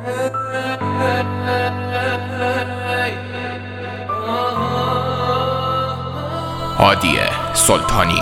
هادی سلطانی.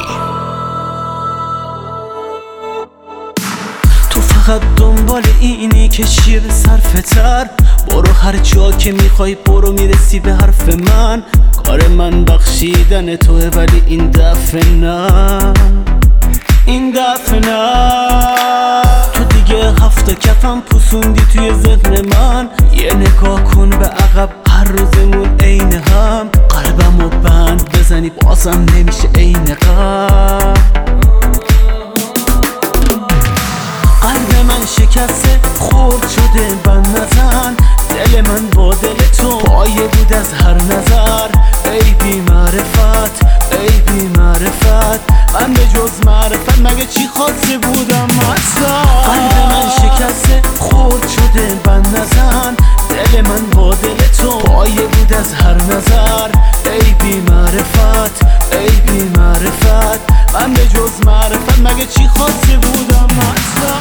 تو فقط دنبال اینی که شیر صرفه تر، برو هر جا که میخوای برو، میرسی به حرف من. کار من بخشیدن توه ولی این دفعه نه، این دفعه نه. تو دیگه هفت کفم پوسوندی توی ذهن من. یه نگاه کن به عقب، هر روزمون عین هم. قلبمو بند بزنی بازم نمیشه عین قبل. قلب من شکسته خورد شده بند نزن. دل من با دل تو پایه بود از هر نظر. ای بی معرفت، ای بی معرفت، من به جز معرفت مگه چی خواسته بودم اصلا. قلب من شکسته خورد شده بند نزن. دل من با دل تو پایه بود از هر نظر. ای بی معرفت، ای بی معرفت، من به جز معرفت مگه چی خواسته بودم اصلا.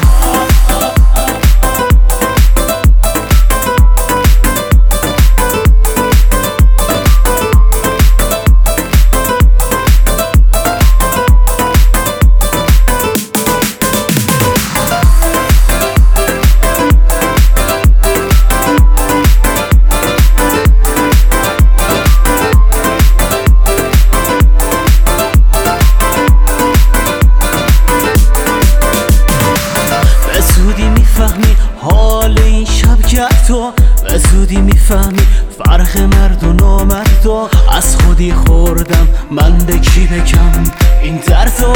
حال این شب کرد تو، به زودی میفهمی فرق مرد و نامرد و از خودی خوردم من به کی بگم این دردو.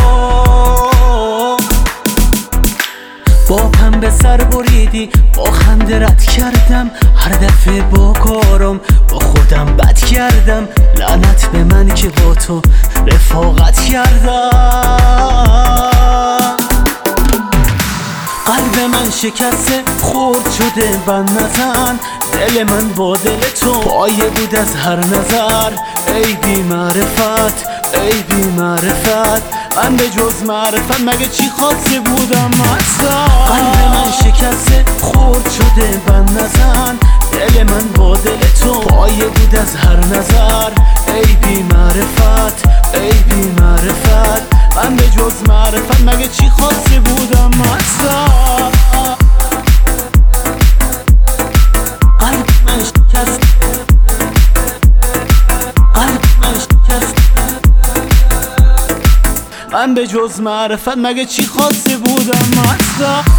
با پنبه سر بریدی، با خنده رد کردم. هر دفعه با کارم با خودم بد کردم. لعنت به من که با تو رفاقت کردم. قلب من شکسته خورد شده بند نزن. دل من با دل تو پایه بود از هر نظر. ای بی معرفت، ای بی معرفت، من به جز معرفت مگه چی خواسته بودم اصلا. قلب من شکسته خورد شده بند نزن. دل من با دل تو پایه بود از هر نظر. ای بی معرفت، ای بی معرفت، من به جز معرفت مگه چی خواسته بودم اصلا. قلب من شکست، قلب من شکست، من به جز معرفت مگه چی خواسته بودم اصلا.